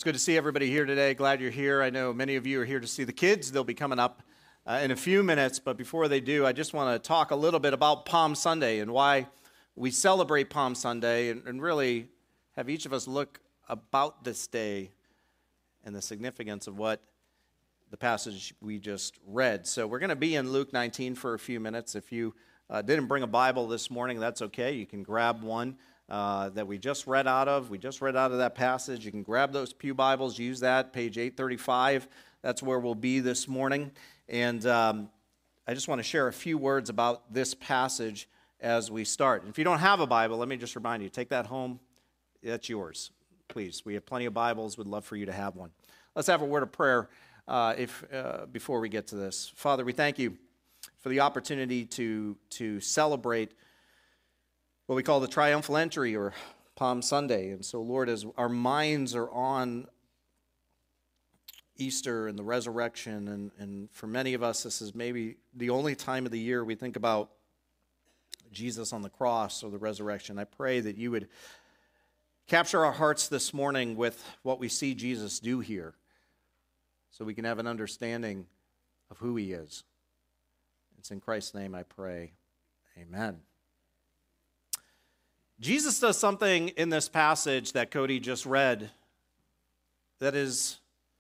It's good to see everybody here today. Glad you're here. I know many of you are here to see the kids. They'll be coming up in a few minutes, but before they do, I just want to talk a little bit about Palm Sunday and why we celebrate Palm Sunday and really have each of us look about this day and the significance of what the passage we just read. So we're going to be in Luke 19 for a few minutes. If you didn't bring a Bible this morning, that's okay. You can grab one that we just read out of. We just read out of that passage. You can grab those pew Bibles, use that, page 835. That's where we'll be this morning. And I just want to share a few words about this passage as we start. And if you don't have a Bible, let me just remind you, take that home. That's yours, please. We have plenty of Bibles. We'd love for you to have one. Let's have a word of prayer before we get to this. Father, we thank you for the opportunity to celebrate what we call the triumphal entry or Palm Sunday. And so, Lord, as our minds are on Easter and the resurrection, and for many of us, this is maybe the only time of the year we think about Jesus on the cross or the resurrection. I pray that you would capture our hearts this morning with what we see Jesus do here so we can have an understanding of who he is. It's in Christ's name I pray. Amen. Jesus does something in this passage that Cody just read that is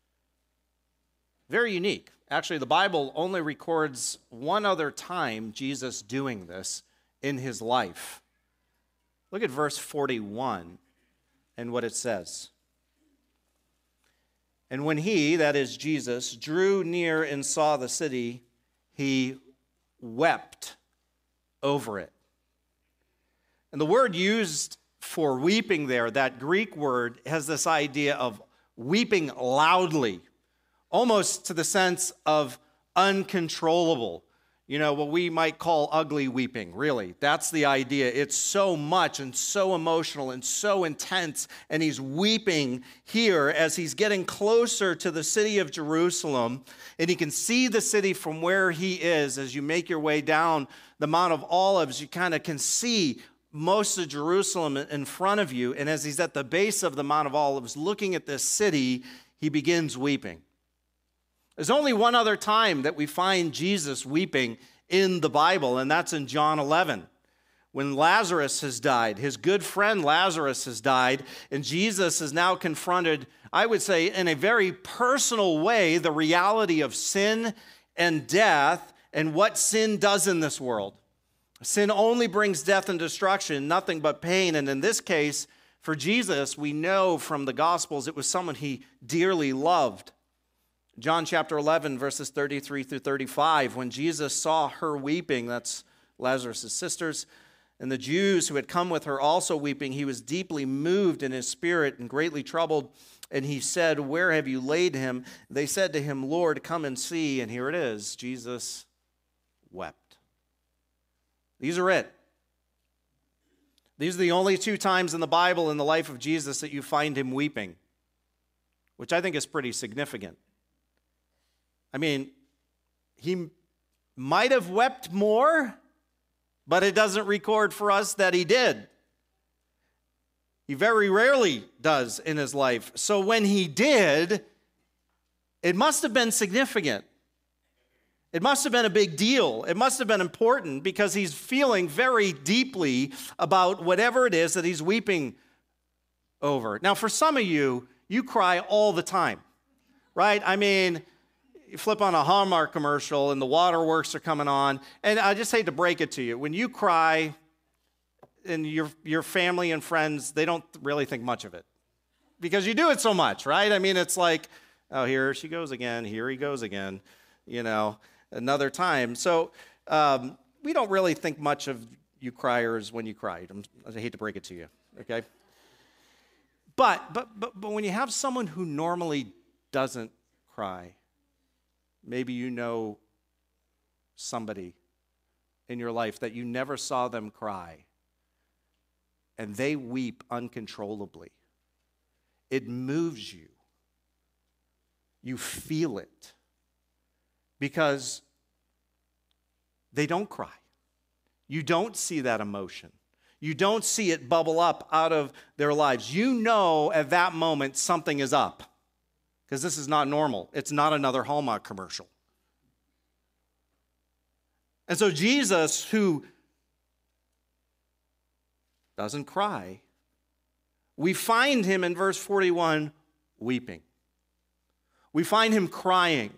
very unique. Actually, the Bible only records one other time Jesus doing this in his life. Look at verse 41 and what it says. And when he, that is Jesus, drew near and saw the city, he wept over it. And the word used for weeping there, that Greek word, has this idea of weeping loudly, almost to the sense of uncontrollable. You know, what we might call ugly weeping, really. That's the idea. It's so much and so emotional and so intense. And he's weeping here as he's getting closer to the city of Jerusalem. And he can see the city from where he is. As you make your way down the Mount of Olives, you kind of can see most of Jerusalem in front of you. And as he's at the base of the Mount of Olives looking at this city, he begins weeping. There's only one other time that we find Jesus weeping in the Bible, and that's in John 11. When Lazarus has died, his good friend Lazarus has died, and Jesus is now confronted, I would say, in a very personal way, the reality of sin and death and what sin does in this world. Sin only brings death and destruction, nothing but pain. And in this case, for Jesus, we know from the Gospels, it was someone he dearly loved. John chapter 11, verses 33 through 35, when Jesus saw her weeping, that's Lazarus' sisters, and the Jews who had come with her also weeping, he was deeply moved in his spirit and greatly troubled. And he said, "Where have you laid him?" They said to him, "Lord, come and see." And here it is, Jesus wept. These are it. These are the only two times in the Bible in the life of Jesus that you find him weeping, which I think is pretty significant. I mean, he might have wept more, but it doesn't record for us that he did. He very rarely does in his life. So when he did, it must have been significant. It must have been a big deal. It must have been important because he's feeling very deeply about whatever it is that he's weeping over. Now, for some of you, you cry all the time, right? I mean, you flip on a Hallmark commercial and the waterworks are coming on, and I just hate to break it to you. When you cry, and your family and friends, they don't really think much of it because you do it so much, right? I mean, it's like, oh, here she goes again, here he goes again, you know, another time. So we don't really think much of you criers when you cry. I hate to break it to you, okay? But when you have someone who normally doesn't cry, maybe you know somebody in your life that you never saw them cry, and they weep uncontrollably. It moves you. You feel it because they don't cry. You don't see that emotion. You don't see it bubble up out of their lives. You know at that moment something is up. because this is not normal. It's not another Hallmark commercial. And so Jesus, who doesn't cry, we find him in verse 41 weeping. We find him crying.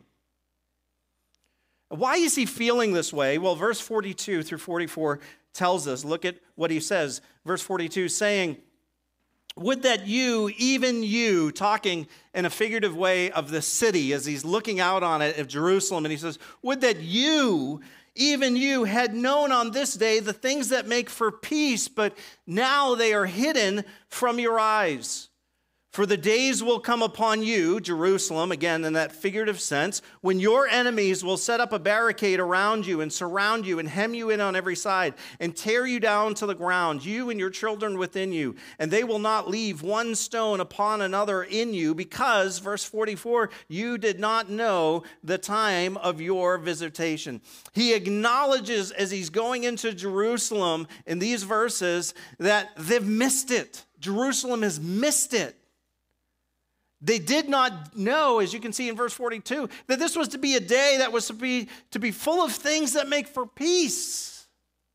Why is he feeling this way? Well, verse 42 through 44 tells us. Look at what he says. Verse 42 saying, would that you, even you, talking in a figurative way of the city as he's looking out on it of Jerusalem, and he says, would that you, even you, had known on this day the things that make for peace, but now they are hidden from your eyes. For the days will come upon you, Jerusalem, again in that figurative sense, when your enemies will set up a barricade around you and surround you and hem you in on every side and tear you down to the ground, you and your children within you, and they will not leave one stone upon another in you because, verse 44, you did not know the time of your visitation. He acknowledges as he's going into Jerusalem in these verses that they've missed it. Jerusalem has missed it. They did not know, as you can see in verse 42, that this was to be a day that was to be full of things that make for peace.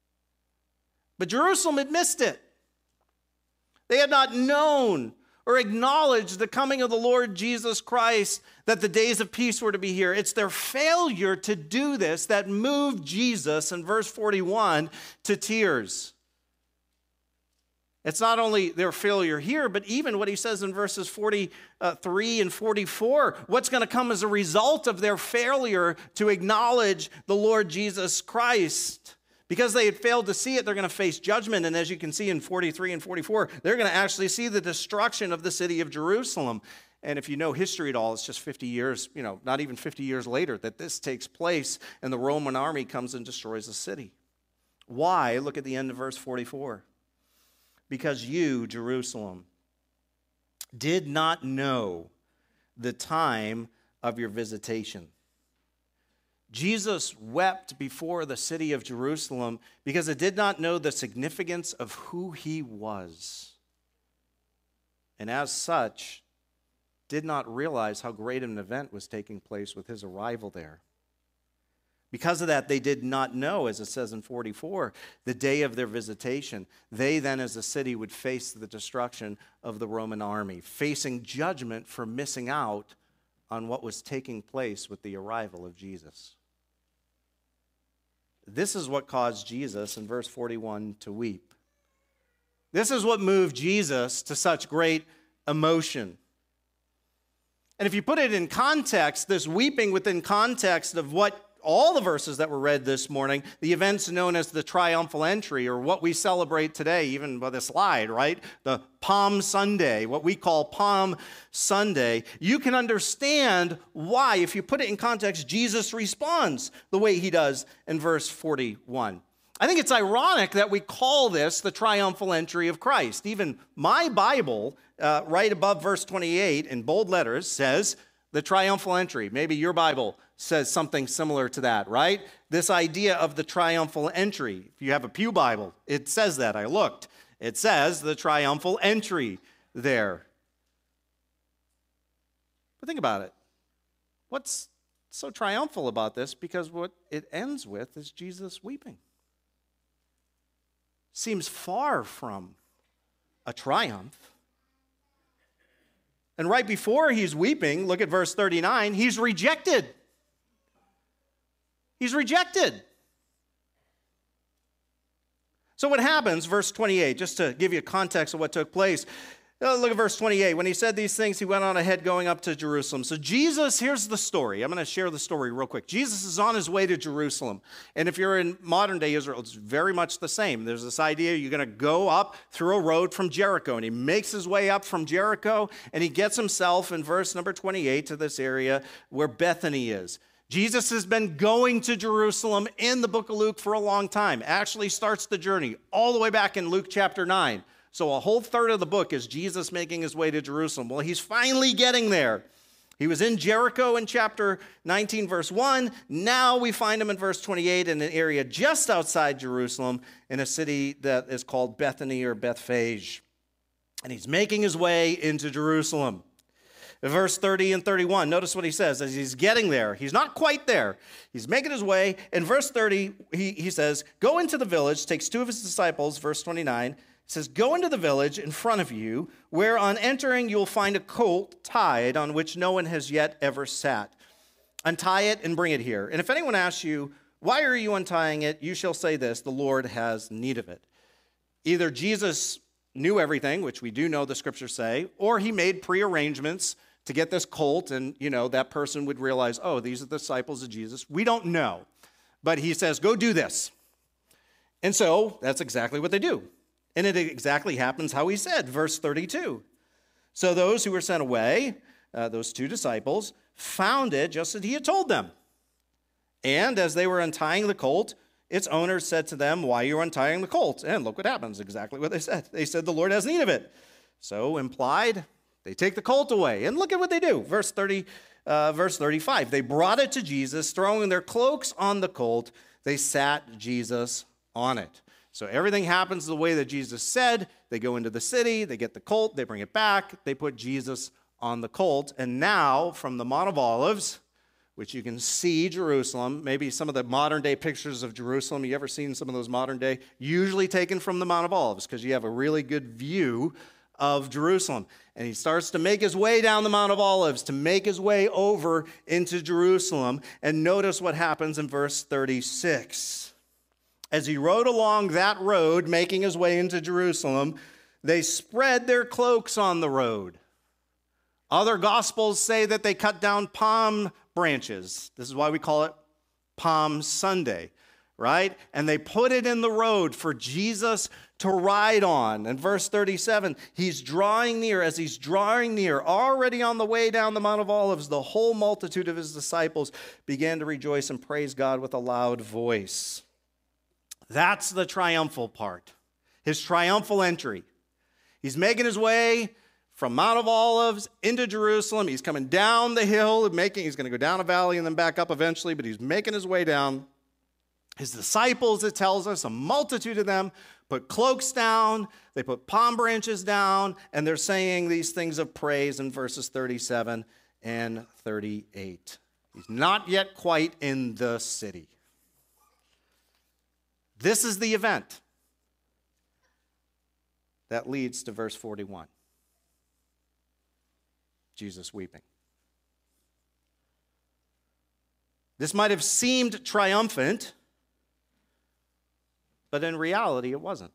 But Jerusalem had missed it. They had not known or acknowledged the coming of the Lord Jesus Christ, that the days of peace were to be here. It's their failure to do this that moved Jesus in verse 41 to tears. It's not only their failure here, but even what he says in verses 43 and 44, what's going to come as a result of their failure to acknowledge the Lord Jesus Christ. Because they had failed to see it, they're going to face judgment. And as you can see in 43 and 44, they're going to actually see the destruction of the city of Jerusalem. And if you know history at all, it's just 50 years, not even 50 years later that this takes place and the Roman army comes and destroys the city. Why? Look at the end of verse 44. Because you, Jerusalem, did not know the time of your visitation. Jesus wept before the city of Jerusalem because it did not know the significance of who he was. And as such, did not realize how great an event was taking place with his arrival there. Because of that, they did not know, as it says in 44, the day of their visitation. They then, as a city, would face the destruction of the Roman army, facing judgment for missing out on what was taking place with the arrival of Jesus. This is what caused Jesus, in verse 41, to weep. This is what moved Jesus to such great emotion. And if you put it in context, this weeping within context of what all the verses that were read this morning, the events known as the triumphal entry, or what we celebrate today, even by the slide, right? The Palm Sunday, what we call Palm Sunday. You can understand why, if you put it in context, Jesus responds the way he does in verse 41. I think it's ironic that we call this the triumphal entry of Christ. Even my Bible, right above verse 28 in bold letters, says the triumphal entry. Maybe your Bible says something similar to that, right? This idea of the triumphal entry. If you have a Pew Bible, it says that. I looked. It says the triumphal entry there. But think about it. What's so triumphal about this? Because what it ends with is Jesus weeping. Seems far from a triumph. And right before he's weeping, look at verse 39, he's rejected. He's rejected. So what happens, verse 28, just to give you a context of what took place. Look at verse 28. When he said these things, he went on ahead going up to Jerusalem. So Jesus, here's the story. I'm going to share the story real quick. Jesus is on his way to Jerusalem. And if you're in modern day Israel, it's very much the same. There's this idea you're going to go up through a road from Jericho. And he makes his way up from Jericho, and he gets himself in verse number 28 to this area where Bethany is. Jesus has been going to Jerusalem in the book of Luke for a long time. Actually starts the journey all the way back in Luke chapter 9. So a whole third of the book is Jesus making his way to Jerusalem. Well, he's finally getting there. He was in Jericho in chapter 19, verse 1. Now we find him in verse 28 in an area just outside Jerusalem in a city that is called Bethany or Bethphage. And he's making his way into Jerusalem. In verse 30 and 31, notice what he says as he's getting there. He's not quite there. He's making his way. In verse 30, he says, go into the village, takes two of his disciples, verse 29. He says, go into the village in front of you, where on entering you'll find a colt tied on which no one has yet ever sat. Untie it and bring it here. And if anyone asks you, why are you untying it? You shall say this, the Lord has need of it. Either Jesus knew everything, which we do know the scriptures say, or he made prearrangements to get this colt, and, that person would realize, oh, these are the disciples of Jesus. We don't know. But he says, go do this. And so that's exactly what they do. And it exactly happens how he said, verse 32. So those who were sent away, those two disciples, found it just as he had told them. And as they were untying the colt, its owner said to them, why are you untying the colt? And look what happens, exactly what they said. They said, the Lord has need of it. So implied, they take the colt away. And look at what they do. Verse 35. They brought it to Jesus, throwing their cloaks on the colt. They sat Jesus on it. So everything happens the way that Jesus said. They go into the city, they get the colt, they bring it back, they put Jesus on the colt. And now, from the Mount of Olives, which you can see Jerusalem, maybe some of the modern day pictures of Jerusalem, you ever seen some of those modern day, usually taken from the Mount of Olives, because you have a really good view of Jerusalem. And he starts to make his way down the Mount of Olives, to make his way over into Jerusalem. And notice what happens in verse 36. As he rode along that road, making his way into Jerusalem, they spread their cloaks on the road. Other gospels say that they cut down palm branches. This is why we call it Palm Sunday, right? And they put it in the road for Jesus to ride on. In verse 37, he's drawing near. As he's drawing near, already on the way down the Mount of Olives, the whole multitude of his disciples began to rejoice and praise God with a loud voice. That's the triumphal part, his triumphal entry. He's making his way from Mount of Olives into Jerusalem. He's coming down the hill, he's going to go down a valley and then back up eventually, but he's making his way down. His disciples, it tells us, a multitude of them, put cloaks down, they put palm branches down, and they're saying these things of praise in verses 37 and 38. He's not yet quite in the city. This is the event that leads to verse 41. Jesus weeping. This might have seemed triumphant, but in reality it wasn't.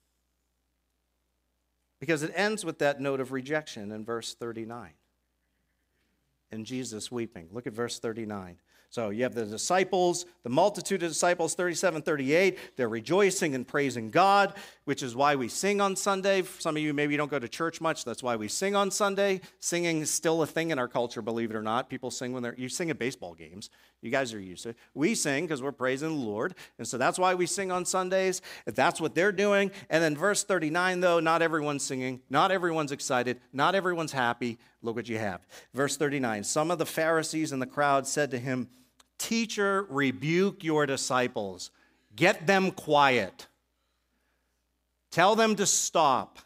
Because it ends with that note of rejection in verse 39. And Jesus weeping. Look at verse 39. So you have the disciples, the multitude of disciples, 37, 38. They're rejoicing and praising God, which is why we sing on Sunday. Some of you maybe don't go to church much. That's why we sing on Sunday. Singing is still a thing in our culture, believe it or not. People sing you sing at baseball games. You guys are used to it. We sing because we're praising the Lord. And so that's why we sing on Sundays. That's what they're doing. And then verse 39, though, not everyone's singing. Not everyone's excited. Not everyone's happy. Look what you have. Verse 39, some of the Pharisees in the crowd said to him, "Teacher, rebuke your disciples. Get them quiet. Tell them to stop."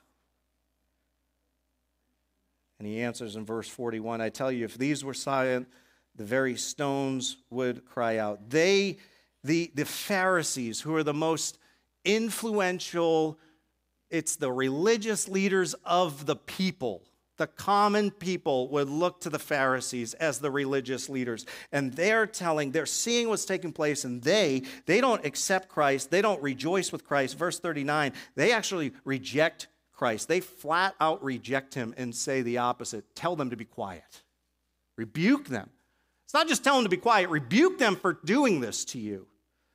And he answers in verse 41, I tell you, if these were silent, the very stones would cry out. The Pharisees, who are the most influential, it's the religious leaders of the people. The common people would look to the Pharisees as the religious leaders. And they're seeing what's taking place, and they don't accept Christ. They don't rejoice with Christ. Verse 39, they actually reject Christ. They flat out reject him and say the opposite. Tell them to be quiet. Rebuke them. It's not just tell them to be quiet. Rebuke them for doing this to you.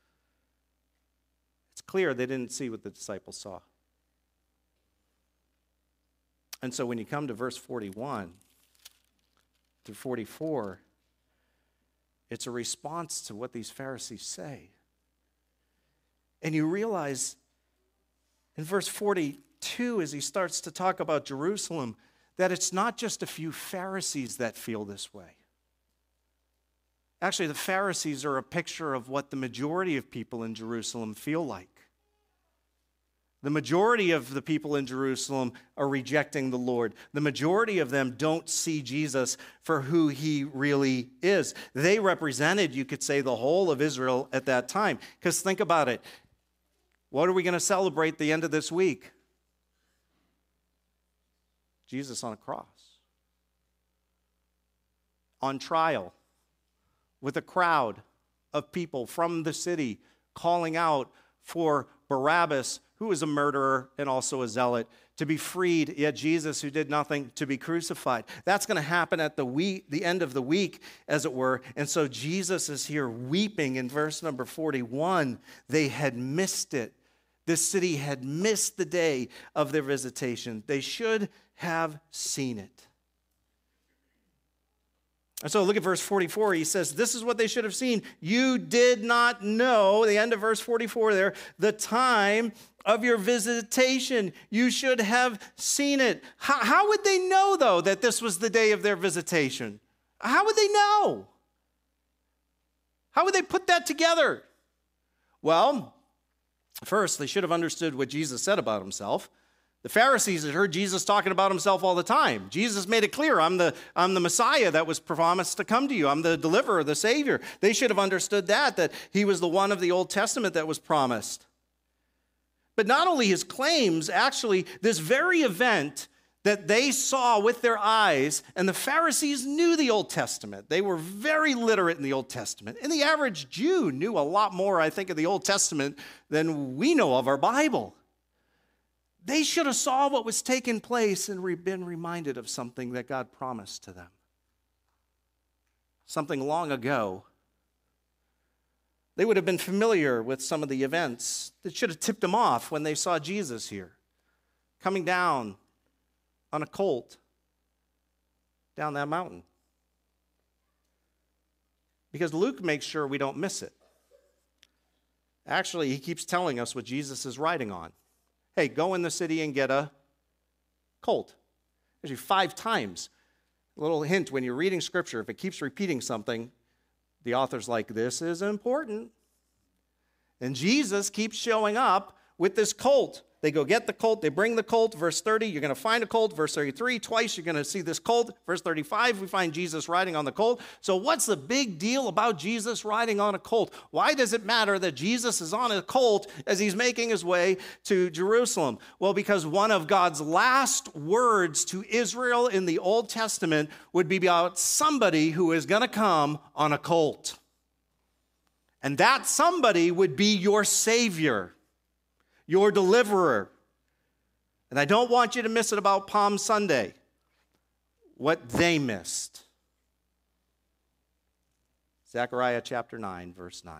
It's clear they didn't see what the disciples saw. And so when you come to verse 41 to 44, it's a response to what these Pharisees say. And you realize in verse 42, as he starts to talk about Jerusalem, that it's not just a few Pharisees that feel this way. Actually, the Pharisees are a picture of what the majority of people in Jerusalem feel like. The majority of the people in Jerusalem are rejecting the Lord. The majority of them don't see Jesus for who he really is. They represented, you could say, the whole of Israel at that time. Because think about it. What are we going to celebrate the end of this week? Jesus on a cross. On trial. With a crowd of people from the city calling out for Barabbas, who was a murderer and also a zealot, to be freed, yet Jesus, who did nothing, to be crucified. That's going to happen at the end of the week, as it were. And so Jesus is here weeping in verse number 41. They had missed it. This city had missed the day of their visitation. They should have seen it. And so look at verse 44. He says, this is what they should have seen. You did not know, the end of verse 44 there, the time of your visitation. You should have seen it. How would they know, though, that this was the day of their visitation? How would they know? How would they put that together? Well, first, they should have understood what Jesus said about himself. The Pharisees had heard Jesus talking about himself all the time. Jesus made it clear, I'm the Messiah that was promised to come to you. I'm the deliverer, the Savior. They should have understood that he was the one of the Old Testament that was promised. But not only his claims, actually, this very event that they saw with their eyes, and the Pharisees knew the Old Testament. They were very literate in the Old Testament. And the average Jew knew a lot more, I think, of the Old Testament than we know of our Bible. They should have saw what was taking place and been reminded of something that God promised to them. Something long ago. They would have been familiar with some of the events that should have tipped them off when they saw Jesus here, coming down on a colt down that mountain. Because Luke makes sure we don't miss it. Actually, he keeps telling us what Jesus is riding on. Hey, go in the city and get a colt. Actually, 5 times. A little hint, when you're reading Scripture, if it keeps repeating something, the author's like, this is important. And Jesus keeps showing up with this colt. They go get the colt. They bring the colt. Verse 30, you're going to find a colt. Verse 33, twice you're going to see this colt. Verse 35, we find Jesus riding on the colt. So what's the big deal about Jesus riding on a colt? Why does it matter that Jesus is on a colt as he's making his way to Jerusalem? Well, because one of God's last words to Israel in the Old Testament would be about somebody who is going to come on a colt. And that somebody would be your Savior, your deliverer. And I don't want you to miss it about Palm Sunday, what they missed. Zechariah chapter 9, verse 9.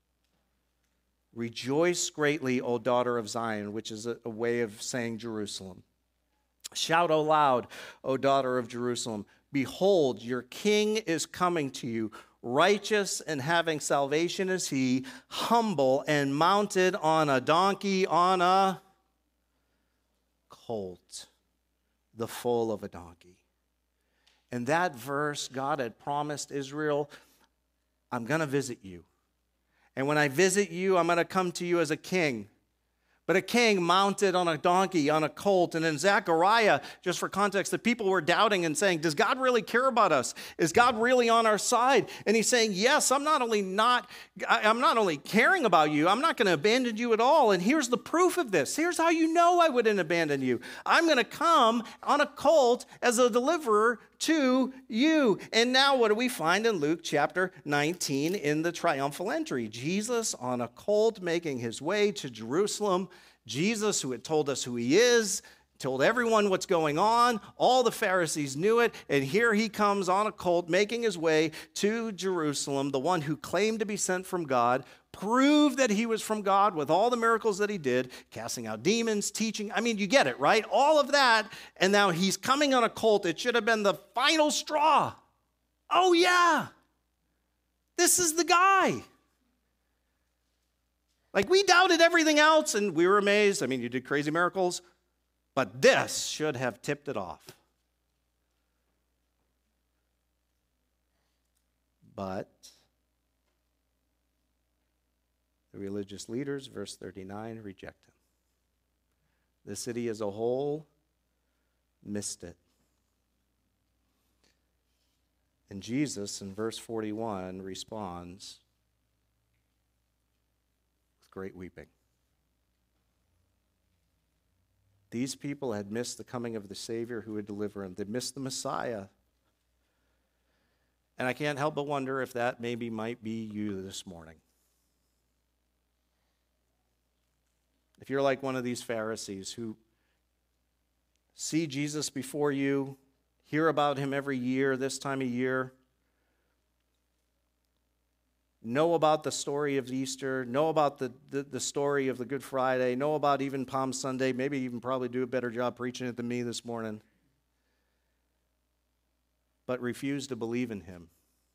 Rejoice greatly, O daughter of Zion, which is a way of saying Jerusalem. Shout aloud, O daughter of Jerusalem. Behold, your king is coming to you. Righteous and having salvation is he, humble and mounted on a donkey, on a colt, the foal of a donkey. In that verse, God had promised Israel, I'm going to visit you. And when I visit you, I'm going to come to you as a king. But a king mounted on a donkey, on a colt. And in Zechariah, just for context, the people were doubting and saying, does God really care about us? Is God really on our side? And he's saying, yes, I'm not only caring about you, I'm not going to abandon you at all. And here's the proof of this. Here's how you know I wouldn't abandon you. I'm going to come on a colt as a deliverer to you. And now what do we find in Luke chapter 19 in the triumphal entry? Jesus on a colt making his way to Jerusalem. Jesus, who had told us who he is, told everyone what's going on. All the Pharisees knew it. And here he comes on a colt making his way to Jerusalem, the one who claimed to be sent from God, proved that he was from God with all the miracles that he did, casting out demons, teaching. I mean, you get it, right? All of that. And now he's coming on a colt. It should have been the final straw. Oh, yeah. This is the guy. Like, we doubted everything else and we were amazed. I mean, you did crazy miracles. But this should have tipped it off. But the religious leaders, verse 39, reject him. The city as a whole missed it. And Jesus, in verse 41, responds with great weeping. These people had missed the coming of the Savior who would deliver them. They missed the Messiah. And I can't help but wonder if that maybe might be you this morning. If you're like one of these Pharisees who see Jesus before you, hear about him every year, this time of year, know about the story of Easter, know about the story of the Good Friday, know about even Palm Sunday, maybe even probably do a better job preaching it than me this morning, but refuse to believe in him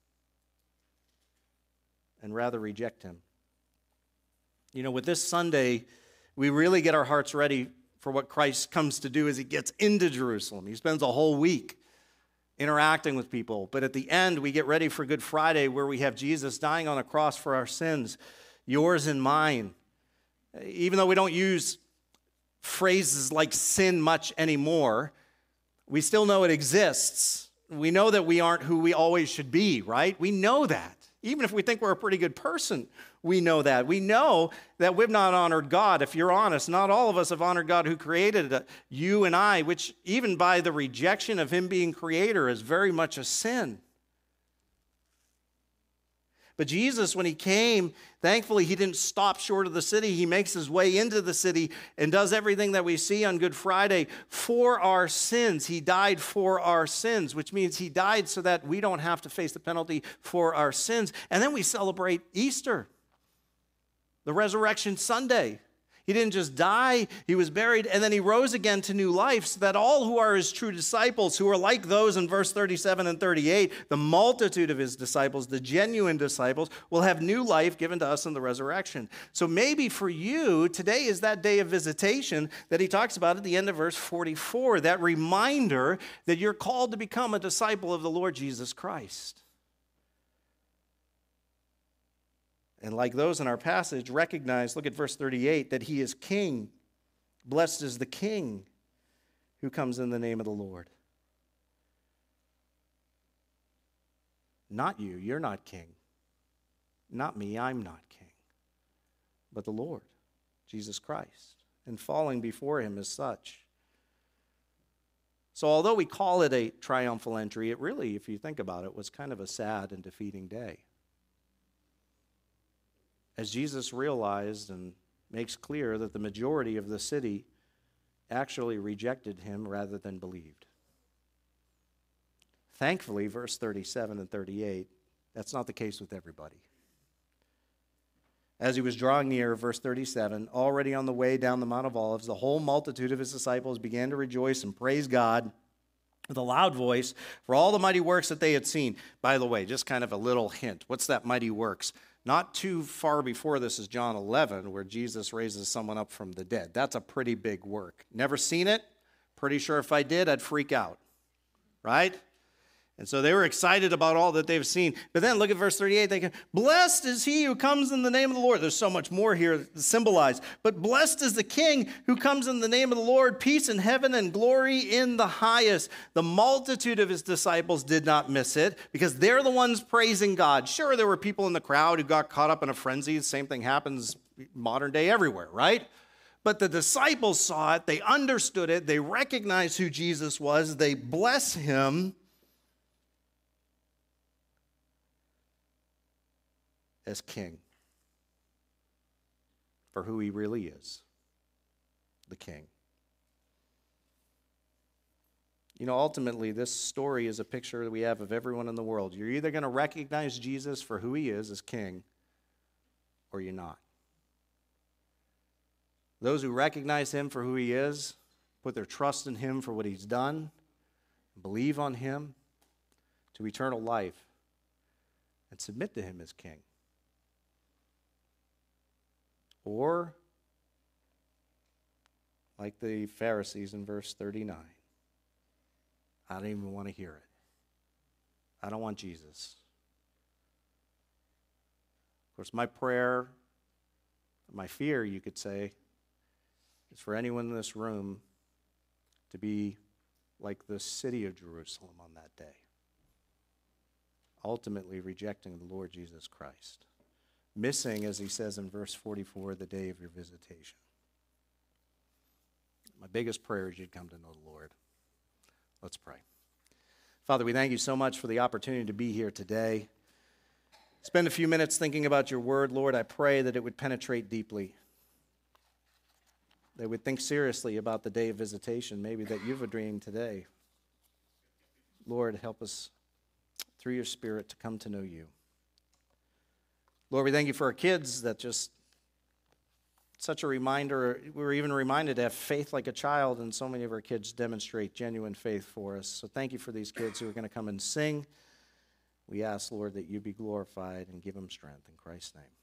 and rather reject him. You know, with this Sunday, we really get our hearts ready for what Christ comes to do as he gets into Jerusalem. He spends a whole week interacting with people. But at the end, we get ready for Good Friday, where we have Jesus dying on a cross for our sins, yours and mine. Even though we don't use phrases like sin much anymore, we still know it exists. We know that we aren't who we always should be, right? We know that. Even if we think we're a pretty good person, we know that. We know that we've not honored God. If you're honest, not all of us have honored God who created you and I, which even by the rejection of him being creator is very much a sin. But Jesus, when he came, thankfully he didn't stop short of the city. He makes his way into the city and does everything that we see on Good Friday for our sins. He died for our sins, which means he died so that we don't have to face the penalty for our sins. And then we celebrate Easter, the Resurrection Sunday. He didn't just die, he was buried, and then he rose again to new life so that all who are his true disciples, who are like those in verse 37 and 38, the multitude of his disciples, the genuine disciples, will have new life given to us in the resurrection. So maybe for you, today is that day of visitation that he talks about at the end of verse 44, that reminder that you're called to become a disciple of the Lord Jesus Christ. And like those in our passage, recognize, look at verse 38, that he is king. Blessed is the king who comes in the name of the Lord. Not you, you're not king. Not me, I'm not king. But the Lord, Jesus Christ, and falling before him as such. So although we call it a triumphal entry, it really, if you think about it, was kind of a sad and defeating day. As Jesus realized and makes clear that the majority of the city actually rejected him rather than believed. Thankfully, verse 37 and 38, that's not the case with everybody. As he was drawing near, verse 37, already on the way down the Mount of Olives, the whole multitude of his disciples began to rejoice and praise God with a loud voice for all the mighty works that they had seen. By the way, just kind of a little hint. What's that mighty works? Not too far before this is John 11, where Jesus raises someone up from the dead. That's a pretty big work. Never seen it? Pretty sure if I did, I'd freak out, right? And so they were excited about all that they've seen. But then look at verse 38. They go, blessed is he who comes in the name of the Lord. There's so much more here symbolized. But blessed is the king who comes in the name of the Lord. Peace in heaven and glory in the highest. The multitude of his disciples did not miss it because they're the ones praising God. Sure, there were people in the crowd who got caught up in a frenzy. The same thing happens modern day everywhere, right? But the disciples saw it. They understood it. They recognized who Jesus was. They bless him as king for who he really is, the king. You know, ultimately, this story is a picture that we have of everyone in the world. You're either going to recognize Jesus for who he is as king, or you're not. Those who recognize him for who he is, put their trust in him for what he's done, believe on him to eternal life, and submit to him as king. Or, like the Pharisees in verse 39, I don't even want to hear it. I don't want Jesus. Of course, my prayer, my fear, you could say, is for anyone in this room to be like the city of Jerusalem on that day, ultimately rejecting the Lord Jesus Christ, missing, as he says in verse 44, the day of your visitation. My biggest prayer is you'd come to know the Lord. Let's pray. Father, we thank you so much for the opportunity to be here today. Spend a few minutes thinking about your word, Lord. I pray that it would penetrate deeply. They would think seriously about the day of visitation, maybe that you've a dream today. Lord, help us through your Spirit to come to know you. Lord, we thank you for our kids, that just such a reminder. We're even reminded to have faith like a child, and so many of our kids demonstrate genuine faith for us. So thank you for these kids who are going to come and sing. We ask, Lord, that you be glorified and give them strength. In Christ's name.